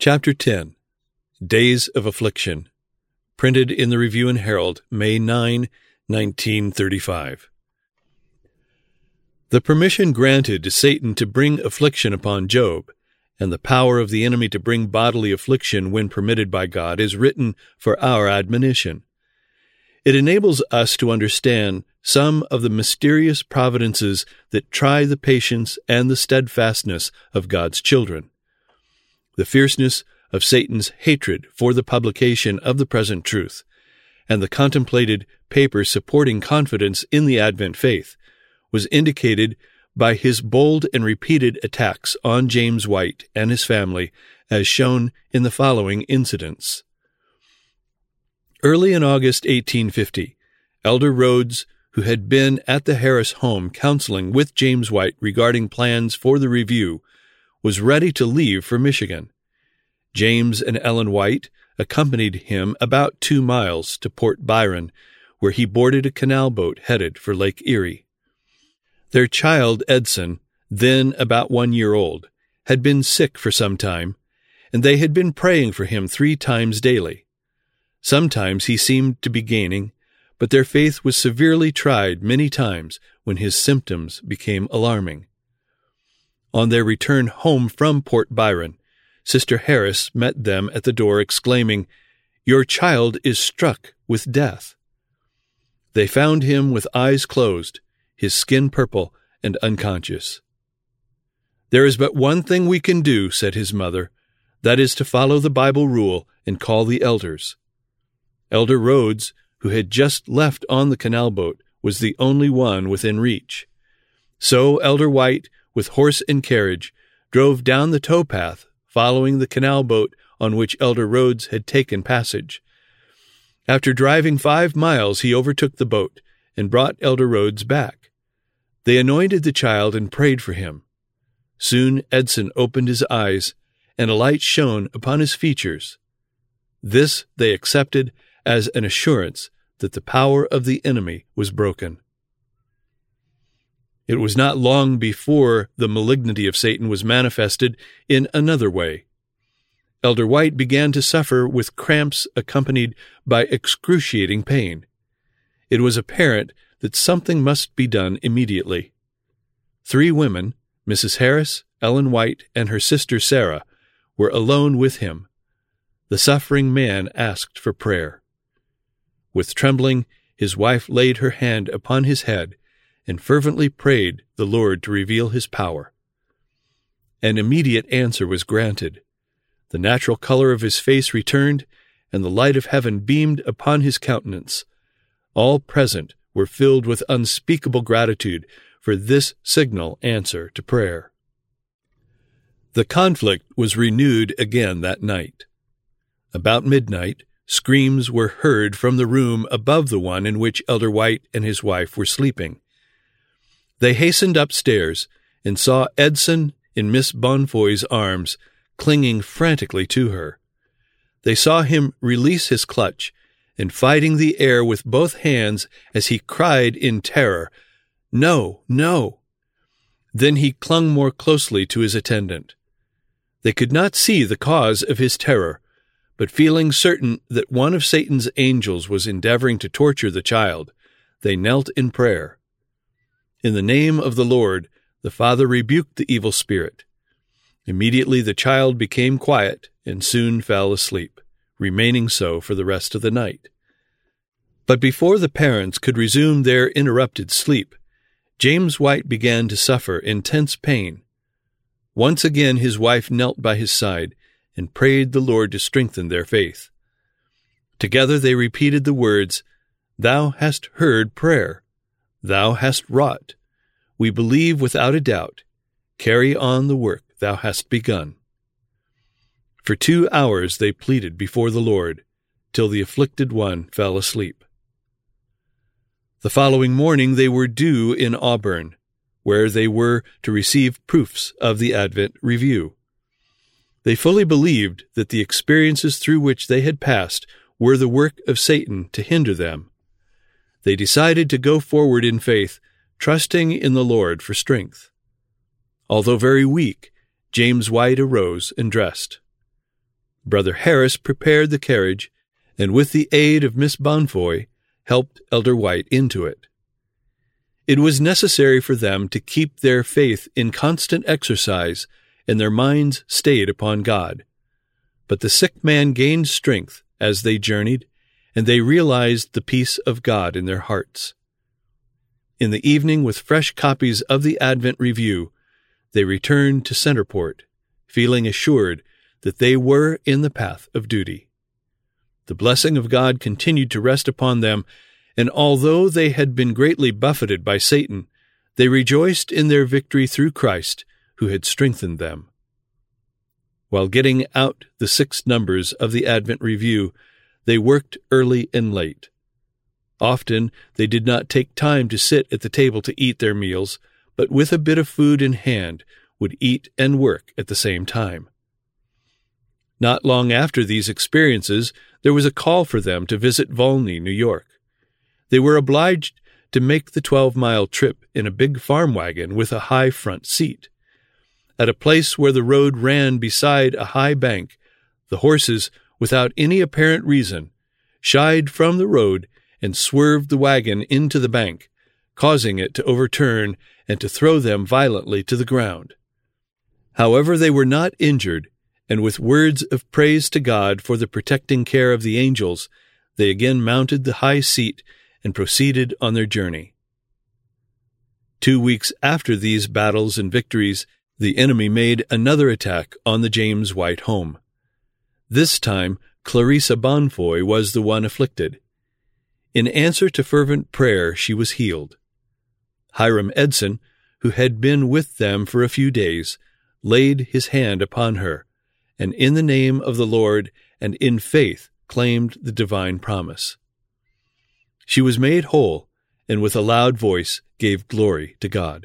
Chapter 10. Days of Affliction. Printed in the Review and Herald, May 9, 1935. The permission granted to Satan to bring affliction upon Job, and the power of the enemy to bring bodily affliction when permitted by God, is written for our admonition. It enables us to understand some of the mysterious providences that try the patience and the steadfastness of God's children. The fierceness of Satan's hatred for the publication of the present truth, and the contemplated paper supporting confidence in the Advent faith, was indicated by his bold and repeated attacks on James White and his family, as shown in the following incidents. Early in August 1850, Elder Rhodes, who had been at the Harris home counseling with James White regarding plans for the Review, was ready to leave for Michigan. James and Ellen White accompanied him about 2 miles to Port Byron, where he boarded a canal boat headed for Lake Erie. Their child, Edson, then about 1 year old, had been sick for some time, and they had been praying for him 3 times daily. Sometimes he seemed to be gaining, but their faith was severely tried many times when his symptoms became alarming. On their return home from Port Byron, Sister Harris met them at the door, exclaiming, "Your child is struck with death." They found him with eyes closed, his skin purple and unconscious. "There is but one thing we can do," said his mother, "that is to follow the Bible rule and call the elders." Elder Rhodes, who had just left on the canal boat, was the only one within reach. So Elder White, with horse and carriage, drove down the towpath, following the canal boat on which Elder Rhodes had taken passage. After driving 5 miles, he overtook the boat and brought Elder Rhodes back. They anointed the child and prayed for him. Soon Edson opened his eyes, and a light shone upon his features. This they accepted as an assurance that the power of the enemy was broken. It was not long before the malignity of Satan was manifested in another way. Elder White began to suffer with cramps accompanied by excruciating pain. It was apparent that something must be done immediately. 3 women, Mrs. Harris, Ellen White, and her sister Sarah, were alone with him. The suffering man asked for prayer. With trembling, his wife laid her hand upon his head and fervently prayed the Lord to reveal his power. An immediate answer was granted. The natural color of his face returned, and the light of heaven beamed upon his countenance. All present were filled with unspeakable gratitude for this signal answer to prayer. The conflict was renewed again that night. About midnight, screams were heard from the room above the one in which Elder White and his wife were sleeping. They hastened upstairs and saw Edson in Miss Bonfoy's arms, clinging frantically to her. They saw him release his clutch and fighting the air with both hands as he cried in terror, "No, no!" Then he clung more closely to his attendant. They could not see the cause of his terror, but feeling certain that one of Satan's angels was endeavoring to torture the child, they knelt in prayer. In the name of the Lord, the father rebuked the evil spirit. Immediately the child became quiet and soon fell asleep, remaining so for the rest of the night. But before the parents could resume their interrupted sleep, James White began to suffer intense pain. Once again his wife knelt by his side and prayed the Lord to strengthen their faith. Together they repeated the words, "Thou hast heard prayer. Thou hast wrought. We believe without a doubt. Carry on the work thou hast begun." For 2 hours they pleaded before the Lord, till the afflicted one fell asleep. The following morning they were due in Auburn, where they were to receive proofs of the Advent Review. They fully believed that the experiences through which they had passed were the work of Satan to hinder them. They decided to go forward in faith, trusting in the Lord for strength. Although very weak, James White arose and dressed. Brother Harris prepared the carriage, and with the aid of Miss Bonfoy, helped Elder White into it. It was necessary for them to keep their faith in constant exercise and their minds stayed upon God. But the sick man gained strength as they journeyed, and they realized the peace of God in their hearts. In the evening, with fresh copies of the Advent Review, they returned to Centerport, feeling assured that they were in the path of duty. The blessing of God continued to rest upon them, and although they had been greatly buffeted by Satan, they rejoiced in their victory through Christ, who had strengthened them. While getting out the 6 numbers of the Advent Review, they worked early and late. Often they did not take time to sit at the table to eat their meals, but with a bit of food in hand would eat and work at the same time. Not long after these experiences, there was a call for them to visit Volney, New York. They were obliged to make the 12-mile trip in a big farm wagon with a high front seat. At a place where the road ran beside a high bank, the horses, without any apparent reason, shied from the road and swerved the wagon into the bank, causing it to overturn and to throw them violently to the ground. However, they were not injured, and with words of praise to God for the protecting care of the angels, they again mounted the high seat and proceeded on their journey. 2 weeks after these battles and victories, the enemy made another attack on the James White home. This time, Clarissa Bonfoy was the one afflicted. In answer to fervent prayer, she was healed. Hiram Edson, who had been with them for a few days, laid his hand upon her, and in the name of the Lord and in faith claimed the divine promise. She was made whole, and with a loud voice gave glory to God.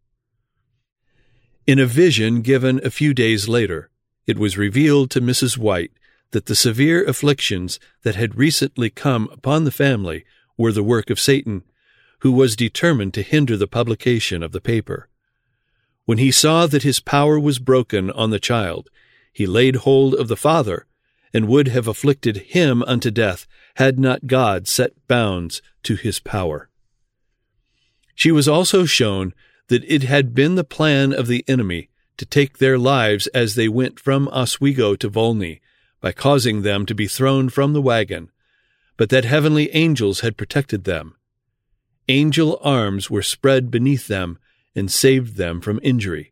In a vision given a few days later, it was revealed to Mrs. White that the severe afflictions that had recently come upon the family were the work of Satan, who was determined to hinder the publication of the paper. When he saw that his power was broken on the child, he laid hold of the father, and would have afflicted him unto death, had not God set bounds to his power. She was also shown that it had been the plan of the enemy to take their lives as they went from Oswego to Volney, by causing them to be thrown from the wagon, but that heavenly angels had protected them. Angel arms were spread beneath them and saved them from injury.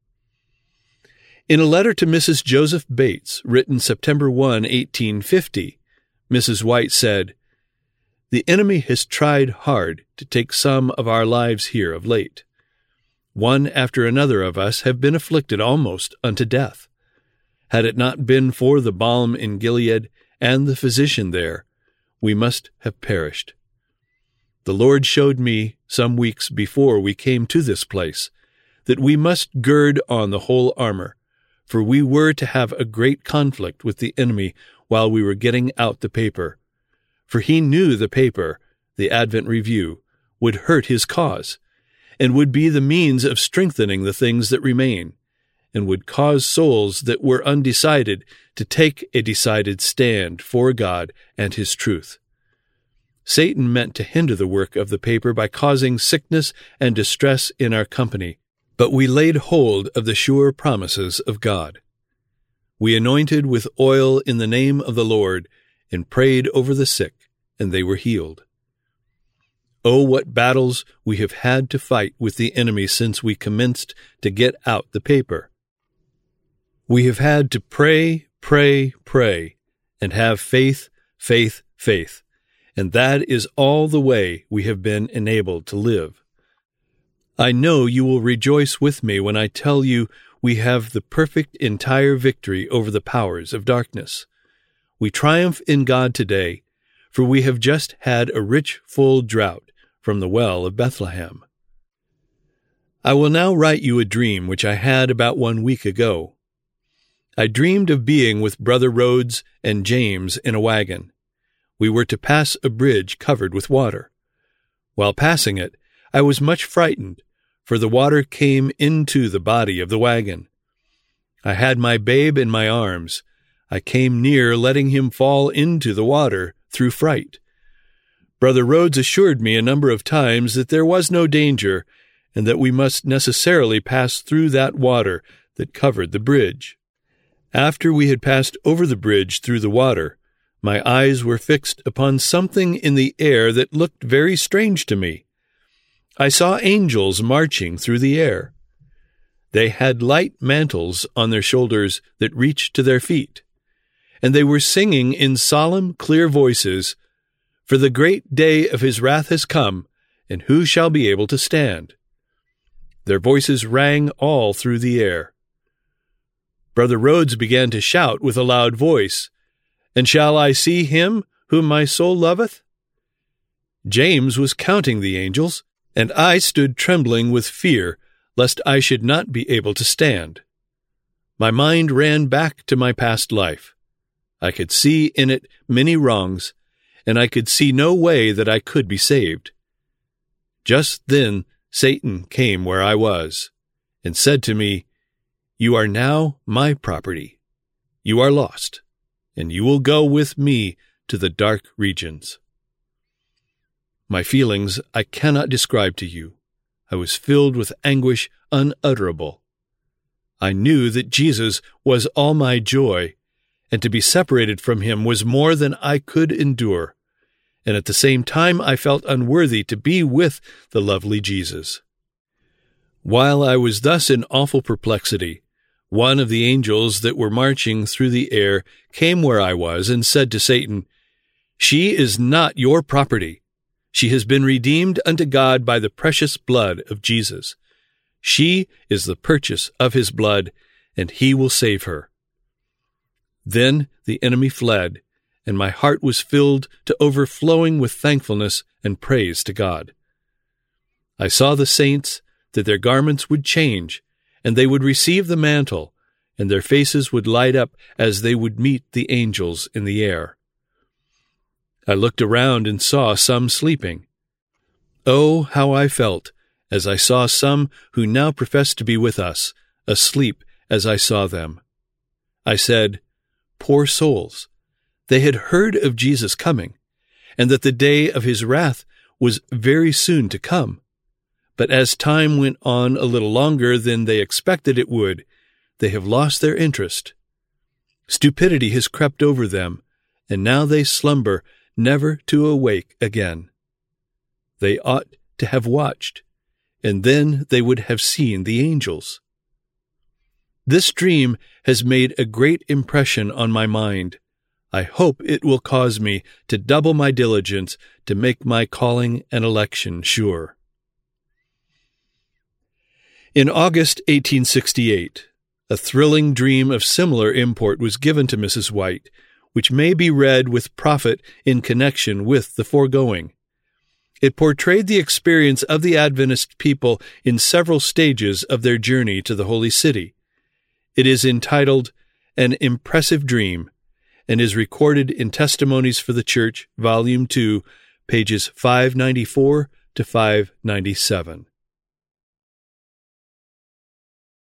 In a letter to Mrs. Joseph Bates, written September 1, 1850, Mrs. White said, "The enemy has tried hard to take some of our lives here of late. One after another of us have been afflicted almost unto death. Had it not been for the balm in Gilead and the physician there, we must have perished. The Lord showed me, some weeks before we came to this place, that we must gird on the whole armor, for we were to have a great conflict with the enemy while we were getting out the paper. For he knew the paper, the Advent Review, would hurt his cause, and would be the means of strengthening the things that remain, and would cause souls that were undecided to take a decided stand for God and His truth. Satan meant to hinder the work of the paper by causing sickness and distress in our company, but we laid hold of the sure promises of God. We anointed with oil in the name of the Lord, and prayed over the sick, and they were healed. Oh, what battles we have had to fight with the enemy since we commenced to get out the paper. We have had to pray, pray, pray, and have faith, faith, faith, and that is all the way we have been enabled to live. I know you will rejoice with me when I tell you we have the perfect entire victory over the powers of darkness. We triumph in God today, for we have just had a rich, full draught from the well of Bethlehem. I will now write you a dream which I had about 1 week ago. I dreamed of being with Brother Rhodes and James in a wagon. We were to pass a bridge covered with water. While passing it, I was much frightened, for the water came into the body of the wagon. I had my babe in my arms. I came near letting him fall into the water through fright. Brother Rhodes assured me a number of times that there was no danger, and that we must necessarily pass through that water that covered the bridge. After we had passed over the bridge through the water, my eyes were fixed upon something in the air that looked very strange to me. I saw angels marching through the air. They had light mantles on their shoulders that reached to their feet, and they were singing in solemn, clear voices, "For the great day of his wrath has come, and who shall be able to stand?" Their voices rang all through the air. Brother Rhodes began to shout with a loud voice, "And shall I see him whom my soul loveth?" James was counting the angels, and I stood trembling with fear lest I should not be able to stand. My mind ran back to my past life. I could see in it many wrongs, and I could see no way that I could be saved. Just then Satan came where I was, and said to me, "You are now my property. You are lost, and you will go with me to the dark regions." My feelings I cannot describe to you. I was filled with anguish unutterable. I knew that Jesus was all my joy, and to be separated from him was more than I could endure, and at the same time I felt unworthy to be with the lovely Jesus. While I was thus in awful perplexity, one of the angels that were marching through the air came where I was and said to Satan, "She is not your property. She has been redeemed unto God by the precious blood of Jesus. She is the purchase of his blood, and he will save her." Then the enemy fled, and my heart was filled to overflowing with thankfulness and praise to God. I saw the saints, that their garments would change, and they would receive the mantle, and their faces would light up as they would meet the angels in the air. I looked around and saw some sleeping. Oh, how I felt as I saw some who now professed to be with us, asleep as I saw them. I said, "Poor souls, they had heard of Jesus coming, and that the day of his wrath was very soon to come. But as time went on a little longer than they expected it would, they have lost their interest. Stupidity has crept over them, and now they slumber, never to awake again. They ought to have watched, and then they would have seen the angels." This dream has made a great impression on my mind. I hope it will cause me to double my diligence to make my calling and election sure. In August 1868, a thrilling dream of similar import was given to Mrs. White, which may be read with profit in connection with the foregoing. It portrayed the experience of the Adventist people in several stages of their journey to the Holy City. It is entitled An Impressive Dream, and is recorded in Testimonies for the Church, Volume 2, pages 594 to 597.